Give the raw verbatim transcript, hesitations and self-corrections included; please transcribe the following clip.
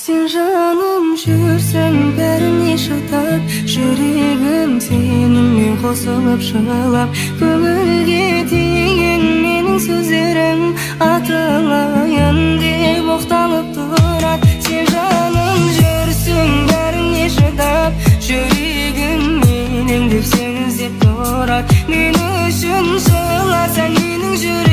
Sen жаным жүрсең бәріне шыдап, жүрегім сеніңмен қосылып жылап, көңілге тиген менің сөздерім атылайын деп оқталып тұрады. Сен жаным жүрсең бәріне шыдап, жүрегім менің деп сені іздеп тұрады. Мен үшін жыласаң менің жүрегім